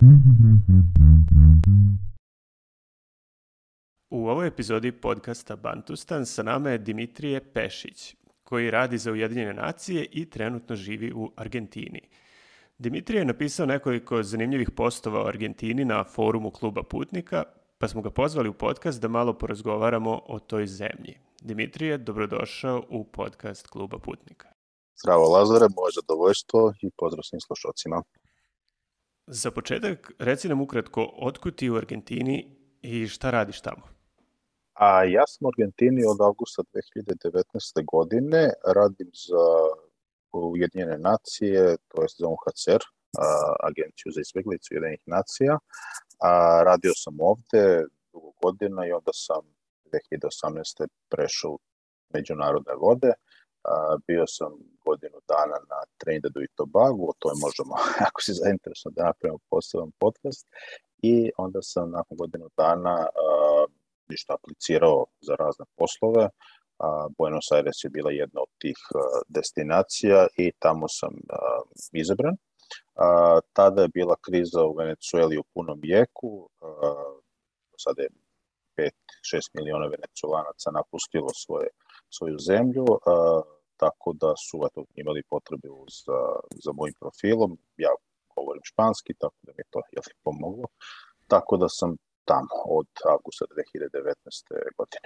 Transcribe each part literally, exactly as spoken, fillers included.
U ovoj epizodi podcasta Bantustan sa nama je Dimitrije Pešić, koji radi za Ujedinjene nacije i trenutno živi u Argentini. Dimitrije je napisao nekoliko zanimljivih postova o Argentini na forumu Kluba putnika, pa smo ga pozvali u podcast da malo porazgovaramo o toj zemlji. Dimitrije, dobrodošao u podcast Kluba putnika. Zdravo Lazare, moje zadovoljstvo i pozdrav svim slušalcima. Za početak, reci nam ukratko otkud ti u Argentini i šta radiš tamo? A ja sam u Argentini od avgusta dve hiljade devetnaeste. godine, radim za Ujedinjene nacije, to jest za U N H C R, Agenciju za izbjeglice Ujedinjenih nacija. A, radio sam ovde dugo godina i onda sam dve hiljade osamnaeste. prešao u međunarodne vode. A, bio sam godinu dana na Trinidadu i Tobagu, o tome možemo, ako si zainteresovan, da napravimo poseban podcast. I onda sam nakon godinu dana a, ništa aplicirao za razne poslove. A, Buenos Aires je bila jedna od tih a, destinacija i tamo sam a, izabran. A, tada je bila kriza u Venecueli u punom jeku. A, sada je pet šest miliona Venecuelanaca napustilo svoje, svoju zemlju, a, tako da su eto, imali potrebu za, za mojim profilom. Ja govorim španski, tako da mi je to je pomoglo. Tako da sam tamo od avgusta dve hiljade devetnaeste. godine.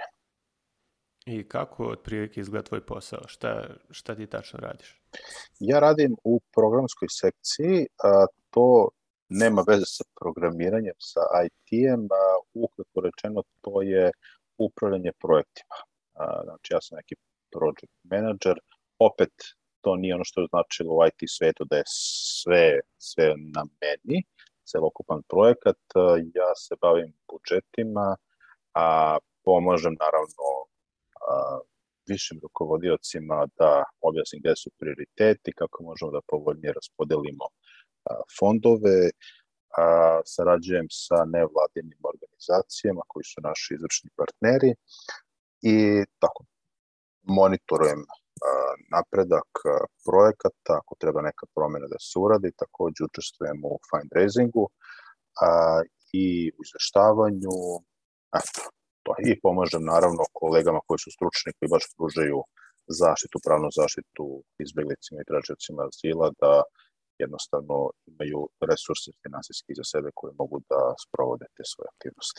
I kako otprilike izgleda tvoj posao? Šta, šta ti tačno radiš? Ja radim u programskoj sekciji, a to nema veze sa programiranjem, sa I T-em, a ukratko rečeno to je upravljanje projektima. A, znači ja sam neki project manager, opet to nije ono što je značilo u I T svetu da je sve, sve na meni, celokupan projekat. Ja se bavim budžetima, a pomažem naravno a, višim rukovodiocima da objasnim gde su prioriteti, kako možemo da povoljnije raspodelimo a, fondove. A, sarađujem sa nevladinim organizacijama koji su naši izvršni partneri i tako monitorujem napredak projekata, ako treba neka promjena da se uradi, takođe učestvujem u fundraisingu a, i u izveštavanju, eto, to, i pomažem naravno kolegama koji su stručni, koji baš pružaju zaštitu, pravnu zaštitu izbjeglicima i tražiocima azila, da jednostavno imaju resurse finansijski za sebe koji mogu da sprovode te svoje aktivnosti.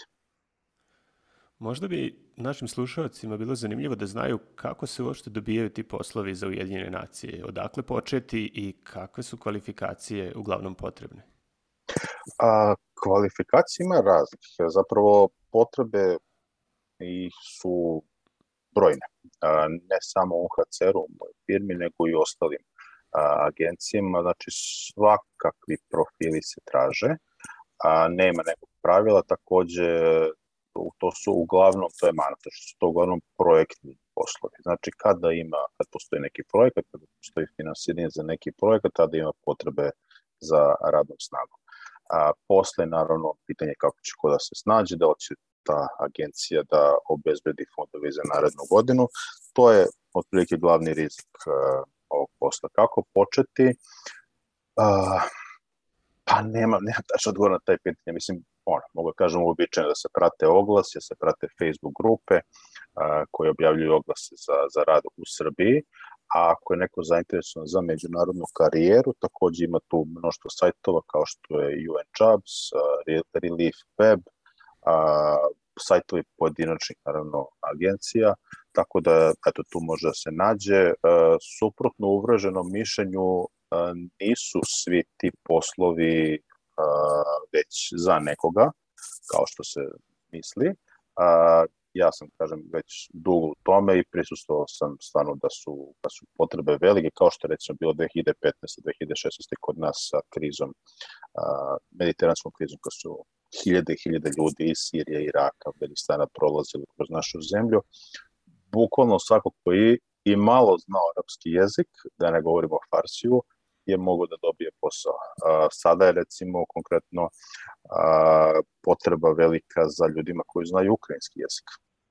Možda bi našim slušalcima bilo zanimljivo da znaju kako se uopšte dobijaju ti poslovi za Ujedinjene nacije, odakle početi i kakve su kvalifikacije uglavnom potrebne? A, kvalifikacije ima raznih. Zapravo potrebe i su brojne. A, ne samo u U N H C R-u, u mojoj firmi, nego i ostalim a, agencijama. Znači svakakvi profili se traže. A, nema nekog pravila, takođe to su uglavnom, to je mana, to su to uglavnom projektni poslovi. Znači kada ima, kad postoji neki projekat, kada postoji finansiranje za neki projekat, tada ima potrebe za radnom snagom. A posle, naravno, pitanje kako će ko da se snađe, da će ta agencija da obezbedi fondove za narednu godinu. To je otprilike glavni rizik uh, ovog posla. Kako početi? Uh, pa nema, nema tačno odgovor na taj pitanje. Mislim, ono, mogu da kažem uobičajeno da se prate oglasi, da se prate Facebook grupe a, koje objavljuju oglase za, za rad u Srbiji, a ako je neko zainteresovan za međunarodnu karijeru, takođe ima tu mnoštvo sajtova kao što je U N Jobs, a, Relief Web, a, sajtovi pojedinačnih, naravno, agencija, tako da eto, tu može da se nađe. A, suprotno uvreženom mišljenju a, nisu svi ti poslovi Uh, već za nekoga, kao što se misli. Uh, ja sam, kažem, već dugo u tome i prisustvovao sam stvarno da su, da su potrebe velike, kao što je recimo bilo dve hiljade petnaeste. dve hiljade šesnaeste. kod nas sa krizom, uh, mediteranskom krizom, kad su hiljade i hiljade ljudi iz Sirije, Iraka, Afganistana prolazili kroz našu zemlju. Bukvalno svako koji i malo znao arapski jezik, da ne govorimo o farsiju, je mogo da dobije posao. A, sada je recimo konkretno a, potreba velika za ljudima koji znaju ukrajinski jezik.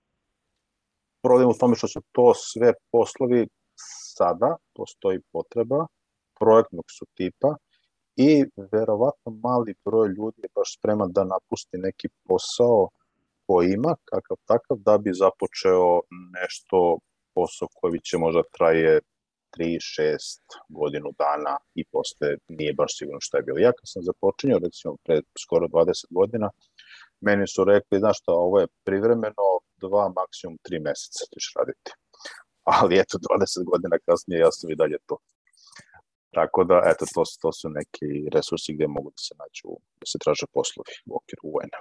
Problem u tome što su to sve poslovi sada, postoji potreba projektnog su tipa i verovatno mali broj ljudi je baš spreman da napusti neki posao koji ima, kakav takav, da bi započeo nešto, posao koji će možda traje tri, šest godinu dana i posle nije baš sigurno šta je bilo. Ja kad sam započinjao, recimo, pred skoro dvadeset godina, meni su rekli, znaš šta, ovo je privremeno, dva, maksimum tri meseca ćeš raditi. Ali eto, dvadeset godina kasnije ja sam i dalje to. Tako da, eto, to, to su neki resursi gde mogu da se nađu, da se traže poslovi u okviru U N-a.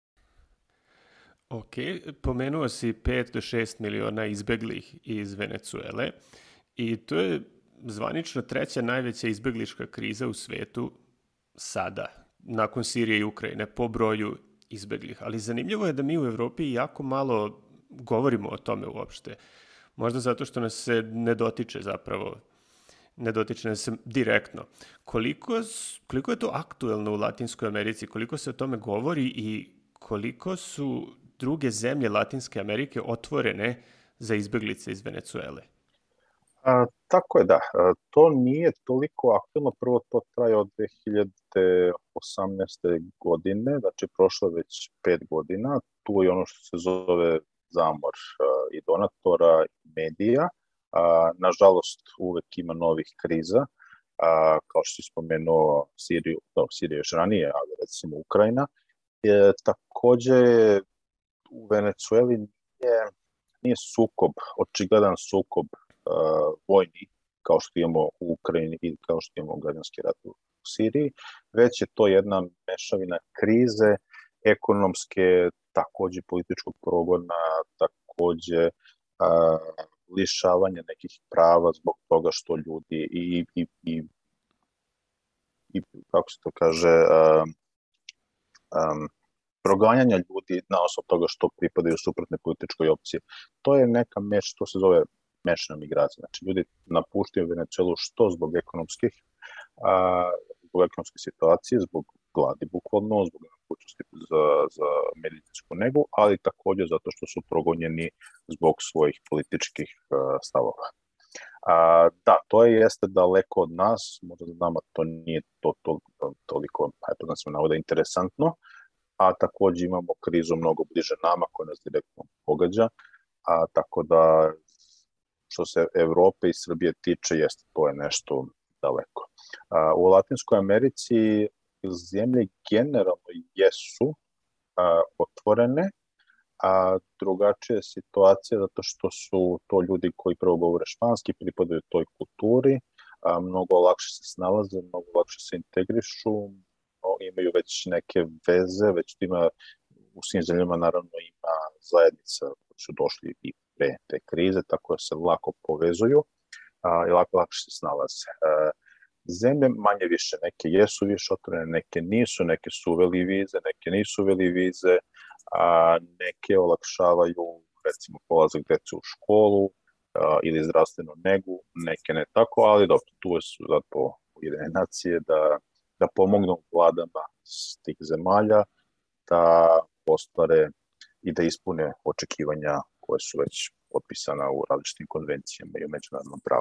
Ok, pomenuo si pet do šest miliona izbeglih iz Venecuele i to je zvanično treća najveća izbeglička kriza u svetu sada, nakon Sirije i Ukrajine, po broju izbeglih. Ali zanimljivo je da mi u Evropi jako malo govorimo o tome uopšte. Možda zato što nas se ne dotiče zapravo, ne dotiče nas se direktno. Koliko, koliko je to aktuelno u Latinskoj Americi, koliko se o tome govori i koliko su druge zemlje Latinske Amerike otvorene za izbeglice iz Venecuele? A, tako je, da. A, to nije toliko aktuelno. Prvo, to traje od dve hiljade osamnaeste. godine, znači prošlo već pet godina. Tu je ono što se zove zamor a, i donatora i medija. A, nažalost, uvek ima novih kriza, a, kao što si spomenuo Siriju, no, Siriju još ranije, ali recimo Ukrajina. E, takođe, u Venecueli nije, nije sukob, očigledan sukob uh, vojni, kao što imamo u Ukrajini i kao što imamo građanski rat u Siriji, već je to jedna mešavina krize, ekonomske, takođe političkog progona, takođe uh, lišavanje nekih prava zbog toga što ljudi i, i, i, i kako se to kaže, uh, um, proganjanja ljudi na osnovu toga što pripadaju suprotne političkoj opciji. To je neka meš, to se zove mešana migracija. Znači, ljudi napuštaju Venecuelu što zbog ekonomskih, a, zbog ekonomske situacije, zbog gladi bukvalno, zbog nemogućnosti za, za medicinsku negu, ali takođe zato što su progonjeni zbog svojih političkih a, stavova. A, da, to je jeste daleko od nas, možda za nama to nije to, to, to, toliko, eto da se navode, interesantno, a takođe imamo krizu mnogo bliže nama koja nas direktno pogađa, a tako da što se Evrope i Srbije tiče, jeste, to je nešto daleko. A, u Latinskoj Americi zemlje generalno jesu a, otvorene, a drugačija je situacija zato što su to ljudi koji prvo govore španski, pripadaju toj kulturi, a, mnogo lakše se snalaze, mnogo lakše se integrišu, imaju već neke veze, već ima u svim zemljama naravno ima zajednica koji su došli i pre te krize, tako da se lako povezuju a, i lako lakše se snalaze. A, zemlje manje više, neke jesu više otvorene, neke nisu, neke su uveli vize, neke nisu uveli vize, a neke olakšavaju recimo polazak dece u školu a, ili zdravstvenu negu, neke ne tako, ali dobro, tu su zato Ujedinjene nacije da da pomognu vladama s tih zemalja da ostvare i da ispune očekivanja koje su već potpisana u različitim konvencijama i u međunarodnom pravu.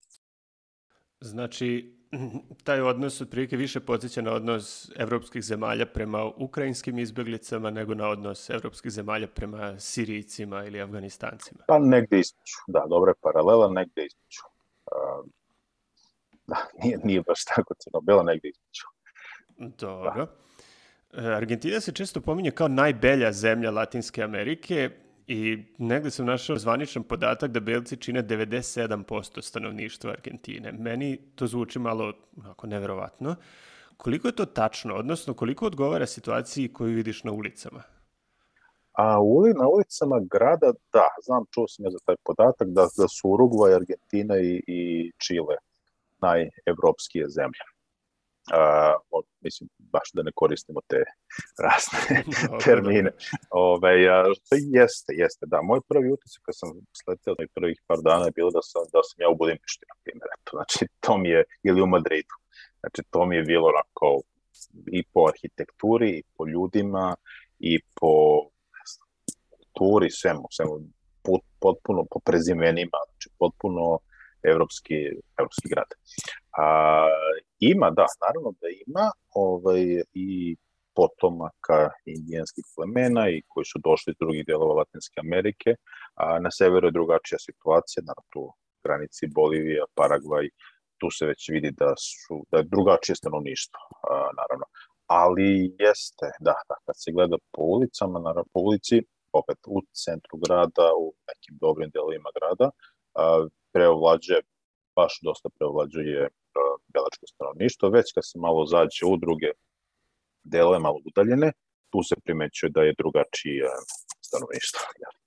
Znači, taj odnos otprilike više podsjeća na odnos evropskih zemalja prema ukrajinskim izbeglicama nego na odnos evropskih zemalja prema Sirijcima ili Afganistancima. Pa negde između, da, dobra je paralela, negde između. Uh, Da, nije, nije baš tako crno-bela, negde između. Dobro. Da. Argentina se često pominje kao najbelja zemlja Latinske Amerike i negde sam našao zvaničan podatak da belci čine devedeset sedam posto stanovništva Argentine. Meni to zvuči malo onako neverovatno. Koliko je to tačno, odnosno koliko odgovara situaciji koju vidiš na ulicama? A uli, na ulicama grada, da, znam, čuo sam ja za taj podatak, da, da su Urugvaj, Argentina i, i Čile najevropskije zemlje. Uh, mislim, baš da ne koristimo te razne termine. Ove, uh, jeste, jeste, da. Moj prvi utisak kad sam sleteo na prvih par dana je bilo da sam, da sam ja u Budimpešti, na primjer. Znači, to mi je, ili u Madridu. Znači, to mi je bilo onako i po arhitekturi, i po ljudima, i po kulturi, svemu, svemu, potpuno po prezimenima, znači potpuno evropski, evropski grad. A, Ima, da, naravno da ima ovaj, i potomaka indijanskih plemena i koji su došli iz drugih delova Latinske Amerike. A na severu je drugačija situacija, naravno tu granici Bolivija, Paragvaj, tu se već vidi da su da je drugačije stanovništvo, a, naravno. Ali jeste, da, da, kad se gleda po ulicama, naravno po ulici, opet u centru grada, u nekim dobrim delovima grada, a, preovlađuje, baš dosta preovlađuje a, belačko stanovništvo, već kad se malo zađe u druge delove, malo udaljene, tu se primećuje da je drugačije stanovništvo.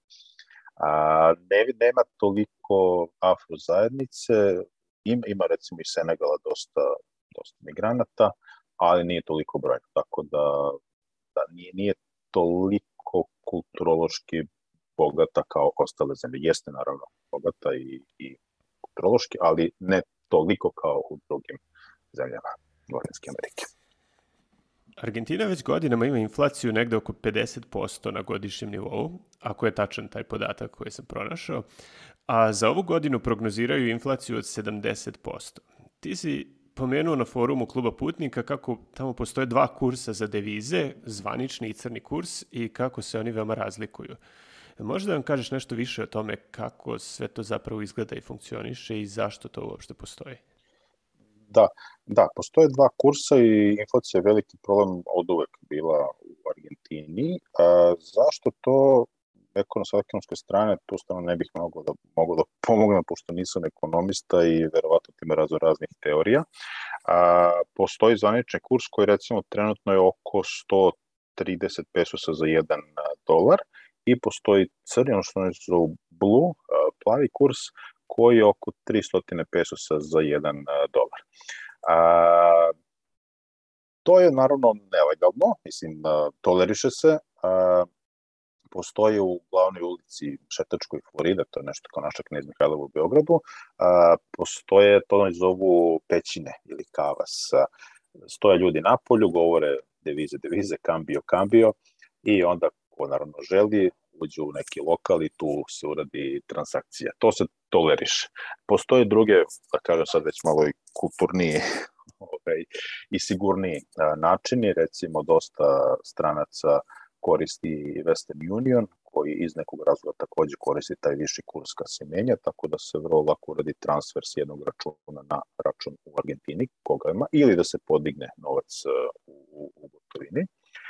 A, ne, nema toliko afro zajednice, ima, ima recimo iz Senegala dosta, dosta migranata, ali nije toliko brojno, tako da, da nije, nije toliko kulturološki bogata kao ostale zemlje. Jeste naravno bogata i, i kulturološki, ali ne toliko kao u drugim zemljama Latinske Amerike. Argentina već godinama ima inflaciju negde oko pedeset posto na godišnjem nivou, ako je tačan taj podatak koji sam pronašao, a za ovu godinu prognoziraju inflaciju od sedamdeset posto. Ti si pomenuo na forumu Kluba putnika kako tamo postoje dva kursa za devize, zvanični i crni kurs, i kako se oni veoma razlikuju. Možda nam kažeš nešto više o tome kako sve to zapravo izgleda i funkcioniše i zašto to uopšte postoji? Da, da, postoje dva kursa i inflacija je veliki problem od uvek bila u Argentini. A, zašto to ekonom, sa ekonomske strane, tu stvarno ne bih mogao da, mogu da pomognem, pošto nisam ekonomista i verovatno ima razno raznih teorija. A, postoji zvanični kurs koji recimo trenutno je oko sto trideset pesosa za jedan dolar i postoji crni, ono što se zove blue, plavi kurs, koji je oko tristo pesosa za jedan dolar. A, to je naravno nelegalno, mislim, toleriše se. A, postoji u glavnoj ulici Šetačkoj Florida, to je nešto kao naša Knez Mihajlova u Beogradu, a, postoje, to ne zovu pećine ili kavas. Stoje ljudi na polju, govore devize, devize, kambio, kambio, i onda ko naravno želi, uđu u neki lokal i tu se uradi transakcija. To se toleriše. Postoje druge, da kažem sad već malo i kulturniji okay, i sigurniji načini, recimo dosta stranaca koristi Western Union, koji iz nekog razloga takođe koristi taj viši kurs kad se menja, tako da se vrlo lako uradi transfer s jednog računa na račun u Argentini, koga ima, ili da se podigne novac u, u gotovini.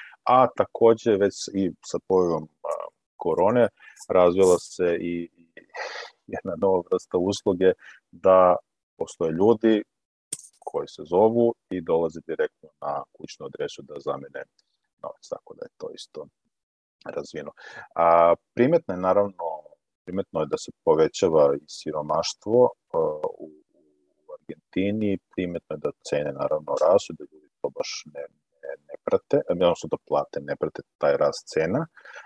A takođe već i sa pojavom korone razvila se i jedna nova vrsta usluge da postoje ljudi koji se zovu i dolaze direktno na kućnu adresu da zamene novac, tako da je to isto razvijeno. A primetno je naravno, primetno je da se povećava i siromaštvo u, u Argentini, primetno je da cene naravno rastu, da ljudi to baš ne, ne, ne prate, odnosno da plate ne prate taj rast cena.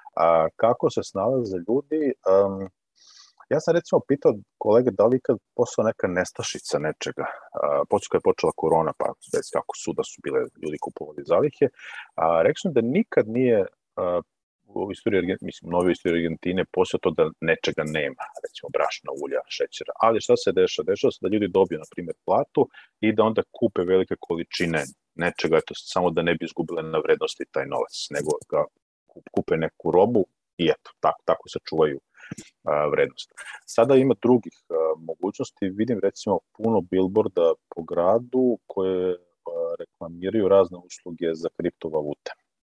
A kako se snalaze ljudi, um, ja sam recimo pitao kolege da li ikad postala neka nestašica nečega, uh, počeo kad je počela korona, pa već kako su da su bile ljudi kupovali zalihe, a rekli su da nikad nije uh, u istoriji, mislim, novoj istoriji Argentine posle to da nečega nema, recimo brašna, ulja, šećera, ali šta se dešava? Dešava se da ljudi dobiju, na primjer, platu i da onda kupe velike količine nečega, eto, samo da ne bi izgubile na vrednosti taj novac, nego ga kupe neku robu i eto, tako, tako se čuvaju a, vrednost. Sada ima drugih a, mogućnosti, vidim recimo puno billboarda po gradu koje a, reklamiraju razne usluge za kriptovalute.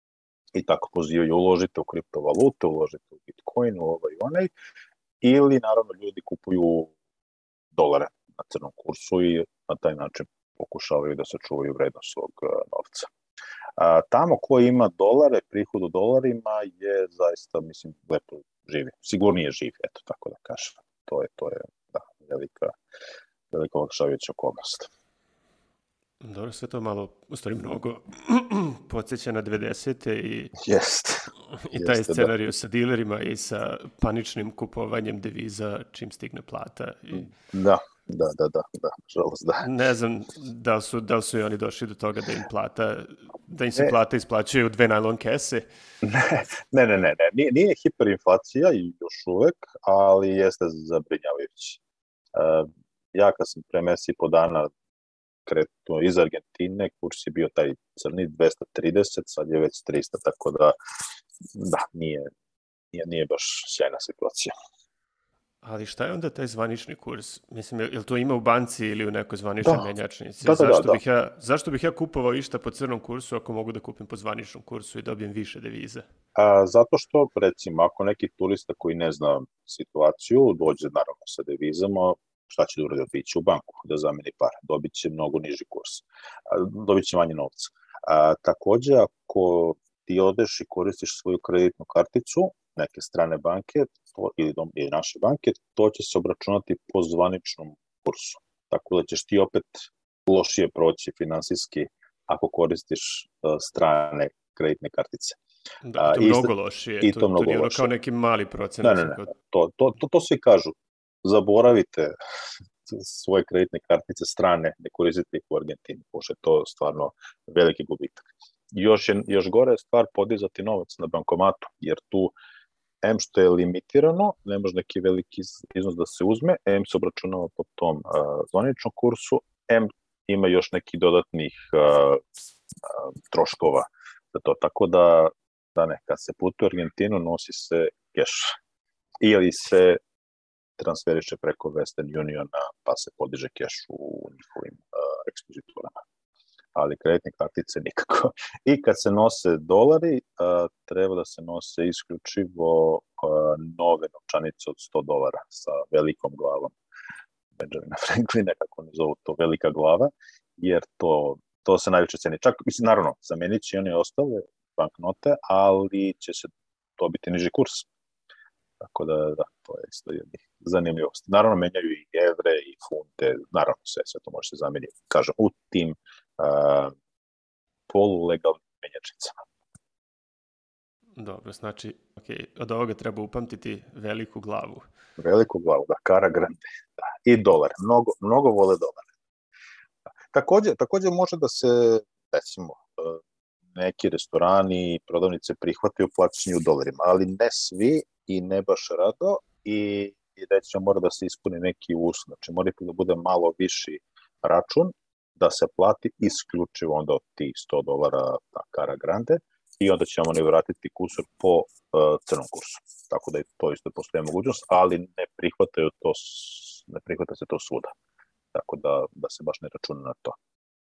I tako pozivaju, uložite u kriptovalute, uložite u Bitcoin, u ovaj i onaj, ili naravno ljudi kupuju dolare na crnom kursu i na taj način pokušavaju da sačuvaju vrednost svog a, novca. A, tamo ko ima dolare, prihod u dolarima je zaista, mislim, lepo živi. Sigurnije živi, eto, tako da kažem. To je, to je, da, velika, velika olakšavajuća okolnost. Dobro, sve to malo, u stvari mnogo, podsjeća na devedesete i, Jest. i taj Jeste, scenariju da. sa dilerima i sa paničnim kupovanjem deviza čim stigne plata. I... Da, da, da, da, da, žalost, da. Ne znam da li su, da li su i oni došli do toga da im plata, da im se plata isplaćuje u dve najlon kese. Ne, ne, ne, ne, nije, nije hiperinflacija i još uvek, ali jeste zabrinjavajući. Uh, ja kad sam pre mesec i po dana kretno iz Argentine, kurs je bio taj crni dvesta trideset, sad je već trista, tako da, da, nije, nije, nije baš sjajna situacija. Ali šta je onda taj zvanični kurs? Mislim, je li to ima u banci ili u nekoj zvaničnoj Da, menjačnici? da, da, zašto, da, bih ja, zašto bih ja kupovao išta po crnom kursu ako mogu da kupim po zvaničnom kursu i dobijem više devize? A, zato što, recimo, ako neki turista koji ne zna situaciju, dođe naravno sa devizama, šta će da uradi? Otići u banku da zameni pare, dobit će mnogo niži kurs, a, dobit će manje novca. A, takođe, ako ti odeš i koristiš svoju kreditnu karticu neke strane banke to, ili, dom, ili naše banke, to će se obračunati po zvaničnom kursu. Tako da ćeš ti opet lošije proći finansijski ako koristiš uh, strane kreditne kartice. Da, to je mnogo lošije. I to, to, to mnogo nije ono lošije. kao neki mali procenat. Ne, ne, ne. To, to, to, to svi kažu. Zaboravite svoje kreditne kartice strane, ne koristite ih u Argentini, pošto je to stvarno veliki gubitak. Još, je, još gore je stvar podizati novac na bankomatu, jer tu em što je limitirano, ne može neki veliki iznos da se uzme, em se obračunava po tom uh, zvaničnom kursu, em ima još nekih dodatnih uh, uh, troškova za to. Tako da, da ne, kad se putuje u Argentinu, nosi se keš. Ili se transferiše preko Western Uniona, pa se podiže keš u njihovim uh, ekspoziturama. Ali kreditne kartice nikako. I kad se nose dolari, uh, treba da se nose isključivo uh, nove novčanice od sto dolara sa velikom glavom. Benjamina Franklina, kako ne zovu to, velika glava, jer to, to se najviše ceni. Čak, mislim, naravno, zamenit će one ostale banknote, ali će se dobiti niži kurs. Tako da, da, to je isto jedna zanimljivost. Naravno, menjaju i evre i funte, naravno, sve, sve to može se zameniti, kažem, u tim uh, polulegalnim menjačnicama. Dobro, znači, okay, od ovoga treba upamtiti veliku glavu. Veliku glavu, da, cara grande. Da. I dolar, mnogo, mnogo vole dolare. Da. Takođe, takođe može da se, recimo, neki restorani i prodavnice prihvataju plaćanje u dolarima, ali ne svi i ne baš rado i, i recimo mora da se ispuni neki uslov, znači mora da bude malo viši račun da se plati isključivo onda od tih sto dolara na cara grande i onda ćemo ne vratiti kusur po uh, crnom kursu. Tako da je to isto postoje mogućnost, ali ne prihvataju to, ne prihvata se to svuda. Tako da, da se baš ne računa na to.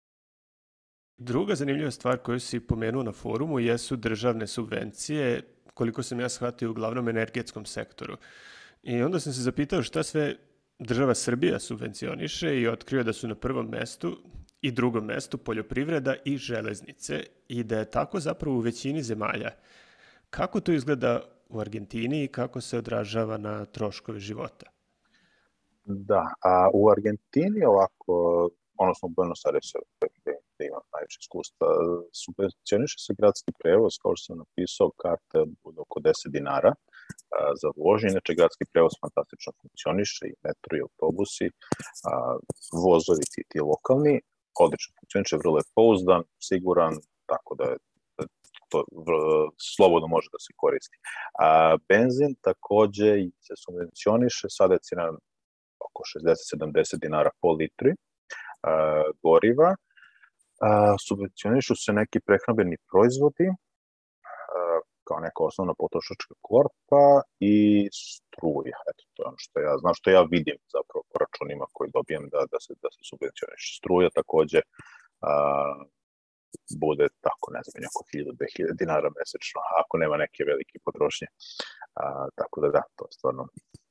Druga zanimljiva stvar koju si pomenuo na forumu jesu državne subvencije, koliko sam ja shvatio u glavnom energetskom sektoru. I onda sam se zapitao šta sve država Srbija subvencioniše i otkrio da su na prvom mestu i drugom mestu poljoprivreda i železnice i da je tako zapravo u većini zemalja. Kako to izgleda u Argentini i kako se odražava na troškove života? Da, a u Argentini ovako, odnosno u Buenos Airesu, gde imam najviše iskustva, subvencioniše se gradski prevoz, kao što sam napisao, karta bude oko deset dinara a, za vožnje, inače gradski prevoz fantastično funkcioniše, i metro i autobusi, a, vozovi ti, ti lokalni, odlično funkcioniše, vrlo je pouzdan, siguran, tako da je to vrlo, slobodno može da se koristi. A, benzin takođe se subvencioniše, sada je cijena oko šezdeset sedamdeset dinara po litri a, goriva. A, subvencionišu se neki prehrambeni proizvodi a, kao neka osnovna potrošačka korpa i struja. Eto, to je ono što ja znam, što ja vidim zapravo po računima koji dobijem da, da, se, da se subvencioniše. Struja takođe a, bude tako, ne znam, oko hiljadu do dve hiljade dinara mesečno, ako nema neke velike potrošnje. A, tako da da, to je stvarno.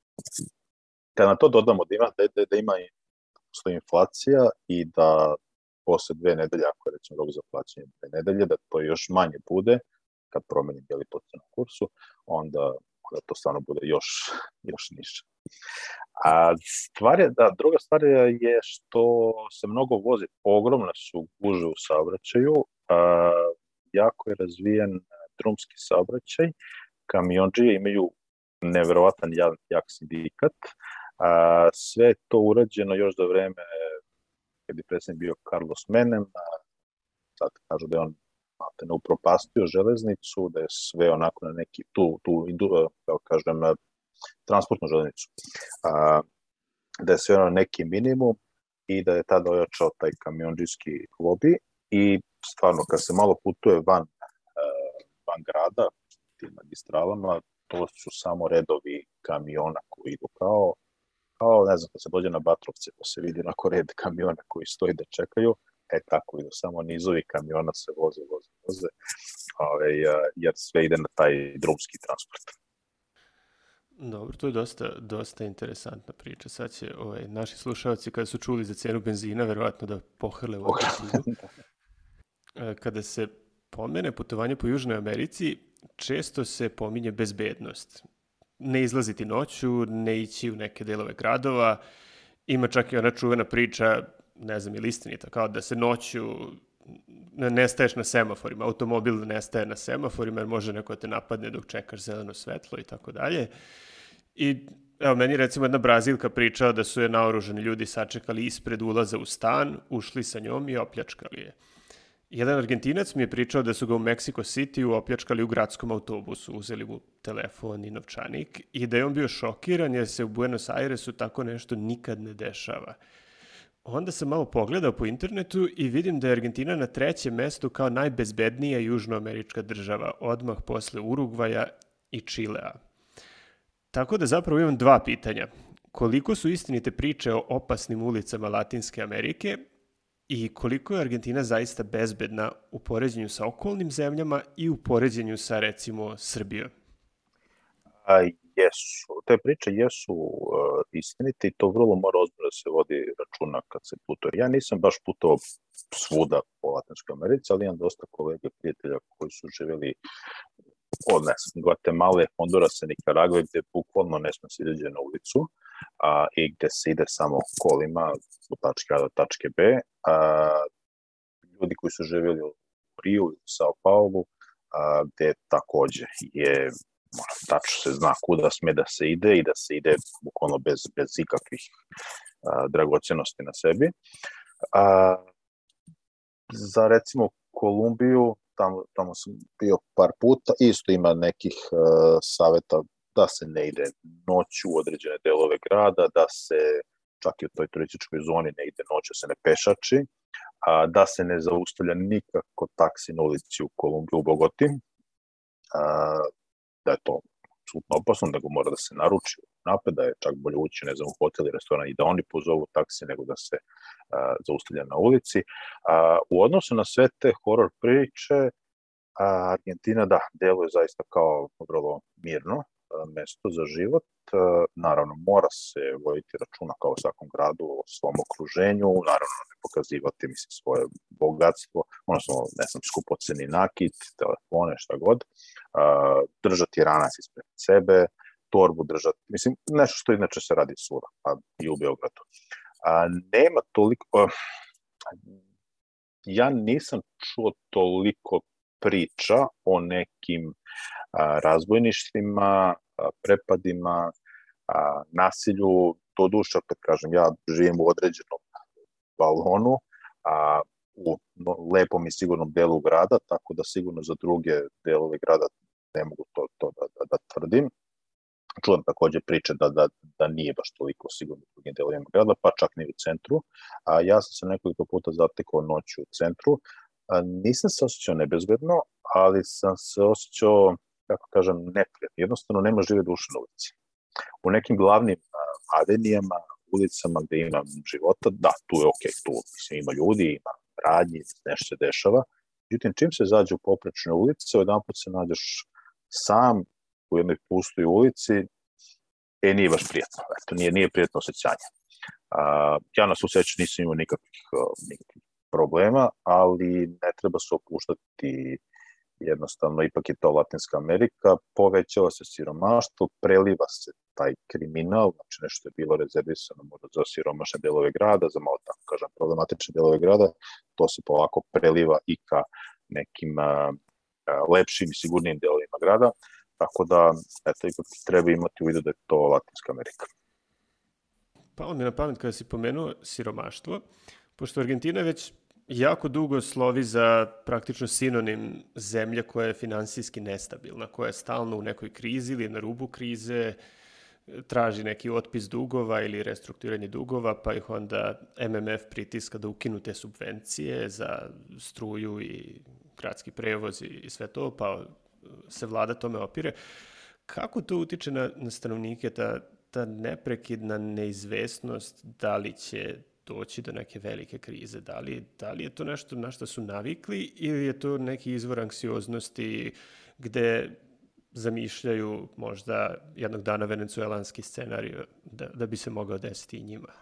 Kad na to dodamo da ima, da, da, da ima inflacija i da posle dve nedelje, ako je recimo rok za plaćanje dve nedelje, da to još manje bude, kad promenim bili po crnom kursu, onda, onda to stvarno bude još, još niže. A stvar je, da, druga stvar je što se mnogo vozi, ogromne su gužve u saobraćaju, a, jako je razvijen drumski saobraćaj, kamionđije imaju neverovatan jak, jak sindikat, a, sve je to urađeno još za vreme kad je predsjednik bio Carlos Menem, sad kažu da je on ne upropastio železnicu, da je sve onako na neki, tu, tu kao kažem, transportnu železnicu, a, da je sve na neki minimum i da je tada ojačao taj kamiondžijski lobby i stvarno kad se malo putuje van, van grada, tim magistralama, to su samo redovi kamiona koji idu kao, kao ne znam, kad se dođe na Batrovce, pa se vidi onako red kamiona koji stoji da čekaju, e tako idu, samo nizovi kamiona se voze, voze, voze, ove, jer sve ide na taj drumski transport. Dobro, to je dosta, dosta interesantna priča. Sad će ovaj, naši slušalci kada su čuli za cenu benzina, verovatno da pohrle u Argentinu. Kada se pomene putovanje po Južnoj Americi, često se pominje bezbednost. Ne izlaziti noću, ne ići u neke delove gradova. Ima čak i ona čuvena priča, ne znam ili istinita, kao da se noću ne staješ na semaforima, automobil ne staje na semaforima jer može neko te napadne dok čekaš zeleno svetlo i tako dalje. I evo, meni recimo jedna Brazilka pričala da su je naoružani ljudi sačekali ispred ulaza u stan, ušli sa njom i opljačkali je. Jedan Argentinac mi je pričao da su ga u Mexico City opljačkali u gradskom autobusu, uzeli mu telefon i novčanik i da je on bio šokiran jer se u Buenos Airesu tako nešto nikad ne dešava. Onda sam malo pogledao po internetu i vidim da je Argentina na trećem mestu kao najbezbednija južnoamerička država, odmah posle Urugvaja i Čilea. Tako da zapravo imam dva pitanja. Koliko su istinite priče o opasnim ulicama Latinske Amerike i koliko je Argentina zaista bezbedna u poređenju sa okolnim zemljama i u poređenju sa, recimo, Srbijom? A, jesu. Te priče jesu uh, istinite i to vrlo mora ozbiljno da se vodi računa kad se putuje. Ja nisam baš putovao svuda po Latinskoj Americi, ali imam dosta kolega i prijatelja koji su živjeli od ne znam, Guatemala, Hondurasa, Nikaragve, gde bukvalno ne sme se izađe na ulicu a, i gde se ide samo kolima od tačke A do tačke B. A, ljudi koji su živjeli u Riju i u Sao Paulu, a, gde takođe je tačno se zna kuda sme da se ide i da se ide bukvalno bez, bez ikakvih a, dragocenosti na sebi. A, za recimo Kolumbiju, tamo, tamo sam bio par puta, isto ima nekih uh, saveta da se ne ide noću u određene delove grada, da se čak i u toj turističkoj zoni ne ide noću, se ne pešači, a, da se ne zaustavlja nikako taksi na ulici u Kolumbiji, u Bogoti, a, da je to apsolutno opasno, da go mora da se naruči napred, da je čak bolje ući, ne znam, u hotel i restoran i da oni pozovu taksi nego da se a, zaustavlja na ulici. A, u odnosu na sve te horor priče, a, Argentina, da, deluje zaista kao vrlo mirno a, mesto za život. A, naravno, mora se voditi računa kao u svakom gradu o svom okruženju, naravno ne pokazivati, mislim, svoje bogatstvo, odnosno, ne znam, skupoceni nakit, telefone, šta god, a, držati ranac ispred sebe, torbu držati, mislim, nešto što inače se radi svuda, pa i u Beogradu. A, nema toliko, a, ja nisam čuo toliko priča o nekim a, razbojništvima, a, prepadima, a, nasilju, to duša, kad kažem, ja živim u određenom balonu, a, u no, lepom i sigurnom delu grada, tako da sigurno za druge delove grada ne mogu to, to da, da, da tvrdim. Čujem takođe priče da, da, da nije baš toliko sigurno u drugim delovima grada, pa čak ni u centru. A, ja sam se nekoliko puta zatekao noću u centru. A, nisam se osjećao nebezbedno, ali sam se osjećao, kako kažem, neprijatno. Jednostavno nema žive duše na ulici. U nekim glavnim a, avenijama, ulicama gde ima života, da, tu je okej, okay, tu mislim, ima ljudi, ima radnji, nešto se dešava. Međutim, čim se zađe u poprečne ulice, jedan put se nađeš sam u jednoj pustoj ulici, e, nije baš prijatno. Eto, nije, nije prijatno osjećanje. A, ja na svu sreću nisam imao nikakvih, nikakvih problema, ali ne treba se opuštati. Jednostavno, ipak je to Latinska Amerika, povećava se siromaštvo, preliva se taj kriminal, znači nešto je bilo rezervisano možda za siromašne delove grada, za malo tako kažem problematične delove grada, to se polako preliva i ka nekim a, a, lepšim i sigurnim delovima grada, tako da, eto, ipak treba imati u vidu da je to Latinska Amerika. Palo mi na pamet kada si pomenuo siromaštvo, pošto Argentina već jako dugo slovi za praktično sinonim zemlje koja je finansijski nestabilna, koja je stalno u nekoj krizi ili na rubu krize. traži neki otpis dugova ili restrukturiranje dugova, pa ih onda M M F pritiska da ukinu te subvencije za struju i gradski prevoz i sve to, pa se vlada tome opire. Kako to utiče na, na stanovnike, ta, ta neprekidna neizvesnost, da li će doći do neke velike krize? Da li, da li je to nešto na što su navikli ili je to neki izvor anksioznosti gde zamišljaju možda jednog dana venecuelanski scenarij da, da bi se mogao desiti i njima?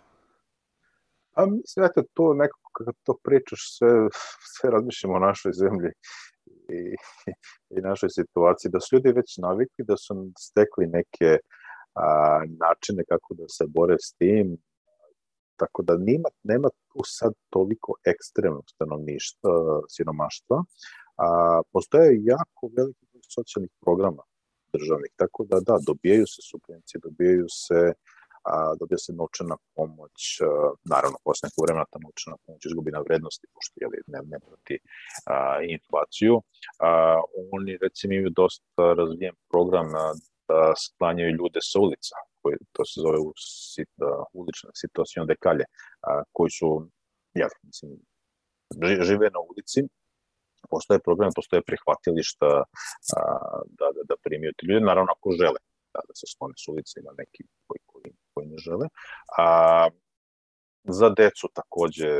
A mislim, eto, to nekako kako to pričaš, sve, sve razmišljamo o našoj zemlji i, i našoj situaciji, da su ljudi već navikli, da su stekli neke a, načine kako da se bore s tim, tako da nema, nema tu sad toliko ekstremnog stanovništva, siromaštva, a postoje jako veliki socijalnih programa državnih, tako da da, dobijaju se subvencije, dobijaju se a, dobija se novčana pomoć, a, naravno posle nekog vremena ta novčana pomoć izgubi na vrednosti, pošto je ne, ne prati a, inflaciju. A, oni recimo imaju dosta razvijen program a, da sklanjaju ljude sa ulica, koji, to se zove u sit, a, ulična situacija de kalje, a, koji su, ja mislim, žive na ulici. Postoje program, postoje prihvatilišta a, da, da, da primiju ti ljudi, naravno ako žele da, da se sklone s ulice, ima neki koji, koji, koji ne žele. A, za decu takođe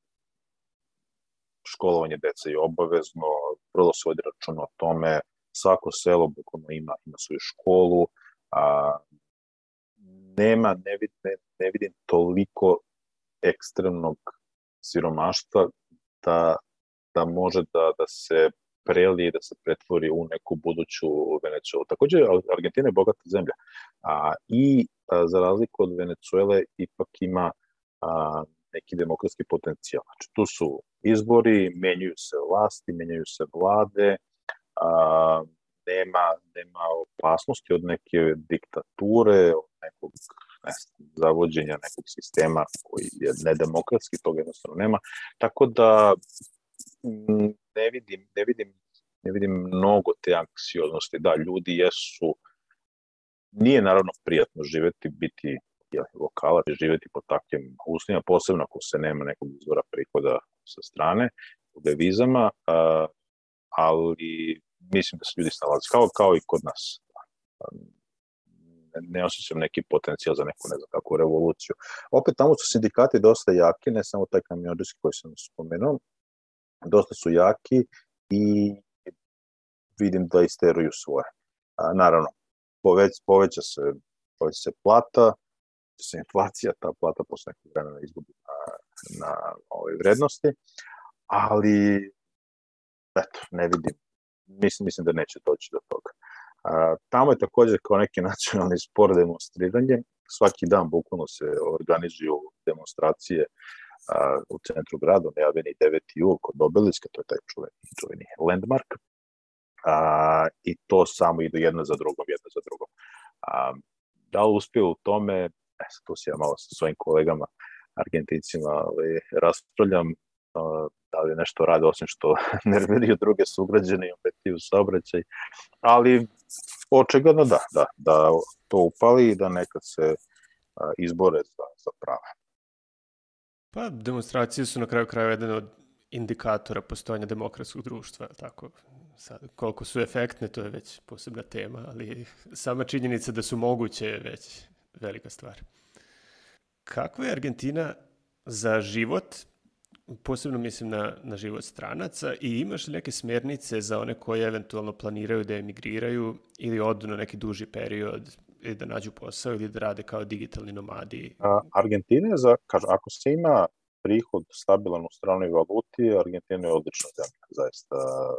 školovanje dece je obavezno, vrlo se vodi računa o tome, svako selo bukvalno ima, ima svoju školu, a, nema, ne vidim, ne, ne vidim toliko ekstremnog siromaštva da da može da, da se prelije, da se pretvori u neku buduću Venecuelu. Takođe, Argentina je bogata zemlja a, i a, za razliku od Venecuele ipak ima a, neki demokratski potencijal. Znači, tu su izbori, menjaju se vlasti, menjaju se vlade, a, nema, nema opasnosti od neke diktature, od nekog ne znam, zavođenja nekog sistema koji je nedemokratski, toga jednostavno nema. Tako da ne vidim, ne vidim, ne vidim mnogo te anksioznosti. Da, ljudi jesu, nije naravno prijatno živeti, biti lokalac, živeti pod takvim uslovima, posebno ako se nema nekog izvora prihoda sa strane, u devizama, ali mislim da se ljudi snalaze, kao, kao i kod nas. Ne, ne osjećam neki potencijal za neku, ne znam kakvu revoluciju. Opet tamo su sindikati dosta jaki, ne samo taj kamionđerski koji sam spomenuo, dosta su jaki i vidim da isteruju svoje. A, naravno, poveć, poveća, se, poveća se plata, se inflacija, ta plata posle nekog vremena izgubi na, na ove vrednosti, ali eto, ne vidim, mislim, mislim da neće doći do toga. A, tamo je takođe kao neki nacionalni spor demonstriranje, svaki dan bukvalno se organizuju demonstracije a, u centru grada, najavljeni deveti jul kod Obelisca, to je taj čuveni, čuveni landmark, a, i to samo ide jedno za drugom, jedno za drugom. A, da li uspio u tome, e, tu se ja malo sa svojim kolegama Argentincima ali, raspravljam, a, da li nešto rade osim što nerviraju druge sugrađane i ometaju saobraćaj, ali očigledno da, da, da to upali i da nekad se a, izbore za, za prava. Pa demonstracije su na kraju krajeva jedan od indikatora postojanja demokratskog društva, tako. Sad, koliko su efektne, to je već posebna tema, ali sama činjenica da su moguće je već velika stvar. Kakva je Argentina za život, posebno mislim na, na život stranaca, i imaš li neke smernice za one koje eventualno planiraju da emigriraju ili odu na neki duži period ili da nađu posao ili da rade kao digitalni nomadi? A, Argentina je, za, kažu, ako se ima prihod stabilan u stranoj valuti, Argentina je odlična zemlja, zaista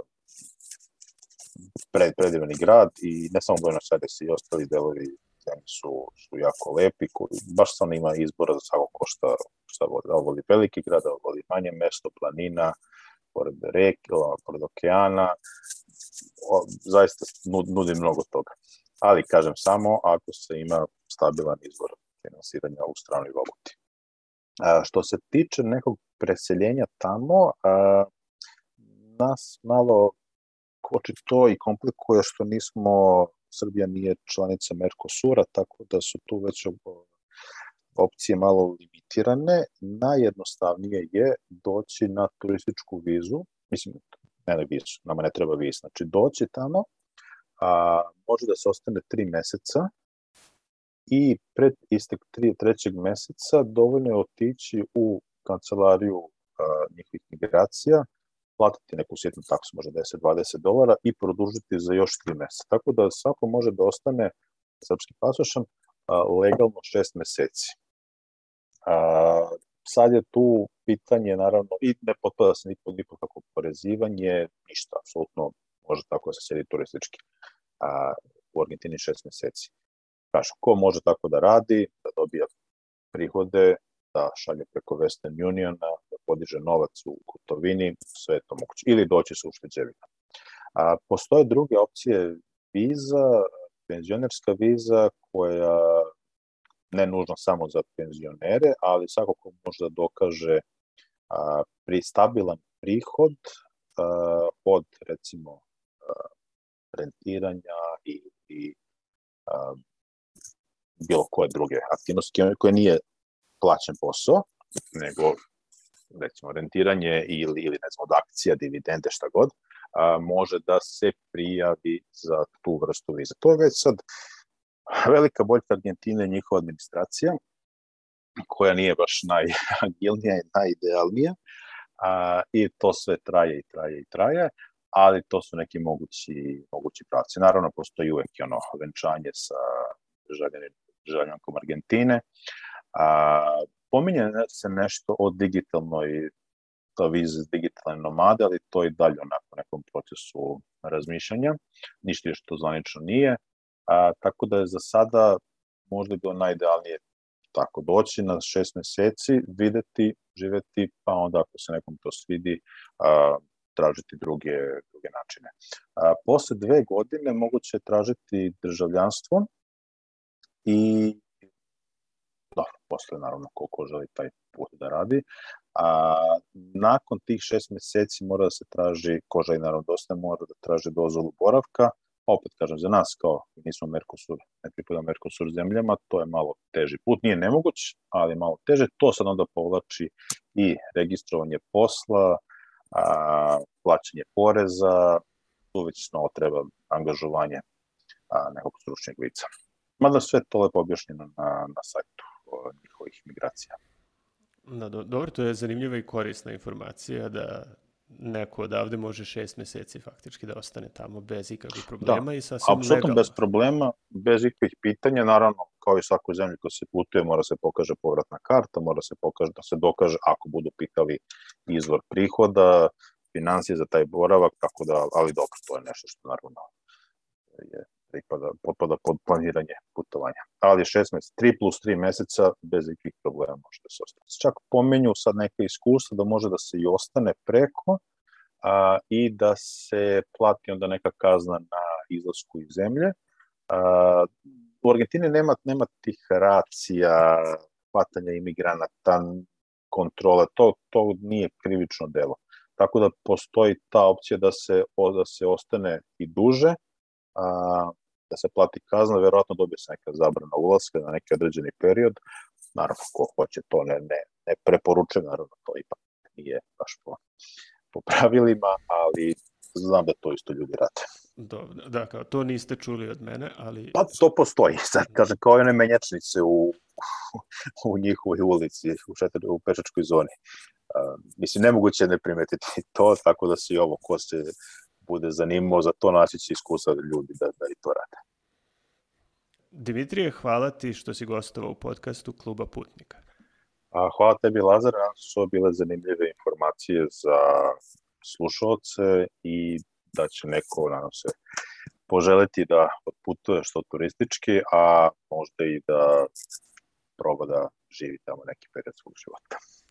pred, predivni grad i ne samo Buenos Aires i ostali delovi zemlje su, su jako lepi, koji, baš samo ima izbora za svako ko šta, šta voli, da voli veliki grad, da voli manje mesto, planina, pored reke, pored okeana, o, zaista nudi mnogo toga. Ali, kažem, samo ako se ima stabilan izvor finansiranja u stranoj valuti. A, što se tiče nekog preseljenja tamo, a, nas malo koči to i komplikuje što nismo Srbija nije članica Mercosura, tako da su tu već opcije malo limitirane. Najjednostavnije je doći na turističku vizu, mislim, ne na vizu, nama ne treba viza, znači doći tamo, a, može da se ostane tri meseca i pred istek tri, trećeg meseca dovoljno je otići u kancelariju a, njihovih migracija, platiti neku sitnu taksu, možda deset do dvadeset dolara i produžiti za još tri meseca. Tako da svako može da ostane srpskim pasošem a, legalno šest meseci. A, sad je tu pitanje, naravno, i ne potpada se nikog nikakvo porezivanje, ništa, apsolutno može tako da se sjedi turistički a, u Argentini šest meseci. Kažu, ko može tako da radi, da dobija prihode, da šalje preko Western Uniona, da podiže novac u gotovini, sve je to moguće. Ili doći sa ušteđevina. A, postoje druge opcije viza, penzionerska viza, koja ne nužno samo za penzionere, ali svakako može da dokaže a, pri stabilan prihod a, od, recimo, a, rentiranja i, i a, bilo koje druge aktivnosti koje nije plaćen posao, nego recimo rentiranje ili, ili ne znam, od akcija, dividende, šta god, a, može da se prijavi za tu vrstu vize. To je već sad velika boljka Argentine, njihova administracija, koja nije baš najagilnija i najidealnija, a, i to sve traje i traje i traje, ali to su neki mogući, mogući pravci. Naravno, postoji uvek ono venčanje sa državljankom Argentine. A, pominje se nešto o digitalnoj, to vize digitalne nomade, ali to i dalje onako nekom procesu razmišljanja. Ništa što zvanično nije. A, tako da je za sada možda bilo najidealnije tako doći na šest meseci, videti, živeti, pa onda ako se nekom to svidi, a, tražiti druge, druge načine. A, posle dve godine moguće je tražiti državljanstvo i dobro, posle naravno koliko želi taj put da radi. A, nakon tih šest meseci mora da se traži, ko želi naravno dosta, mora da traži dozvolu boravka. Opet kažem, za nas kao nismo Mercosur, ne pripada Mercosur zemljama, to je malo teži put, nije nemoguć, ali malo teže. To sad onda povlači i registrovanje posla, a, plaćanje poreza, tu već novo treba angažovanje a, nekog stručnjeg lica. Mada sve to lepo objašnjeno na, na sajtu o, njihovih migracija. Da, do, dobro, to je zanimljiva i korisna informacija da neko odavde može šest meseci faktički da ostane tamo bez ikakvih problema, da, i sasvim legalno. Apsolutno bez problema, bez ikakvih pitanja, naravno kao i svakoj zemlji koja se putuje mora se pokaže povratna karta, mora se pokaže da se dokaže ako budu pitali izvor prihoda, financije za taj boravak, tako da, ali dobro, to je nešto što naravno je pripada, potpada pod planiranje putovanja. Ali šest meseci, tri plus tri meseca bez ikakvih problema može da se ostane. Čak pomenju sad neke iskustva da može da se i ostane preko a, i da se plati onda neka kazna na izlasku iz zemlje. A, u Argentini nema, nema tih racija, hvatanja imigranata, kontrole, to, to nije krivično delo. Tako da postoji ta opcija da se, da se ostane i duže, a, da se plati kazna, verovatno dobije se neka zabrana ulaska na neki određeni period. Naravno, ko hoće to, ne, ne, ne preporučujem, naravno, to ipak nije baš po, po pravilima, ali znam da to isto ljudi rade. Dobro, da, kao to niste čuli od mene, ali... Pa to postoji, sad kažem, kao one menjačnice u, u njihovoj ulici, u, šetar, u pešačkoj zoni. Uh, mislim, nemoguće je ne primetiti to, tako da se i ovo, ko se bude zanimao za to, naći će iskustva ljudi da, da i to rade. Dimitrije, hvala ti što si gostovao u podcastu Kluba putnika. A, hvala tebi, Lazar, su bile zanimljive informacije za slušaoce i da će neko, nadam se, poželiti da odputuje što turistički, a možda i da proba da živi tamo neki period svog života.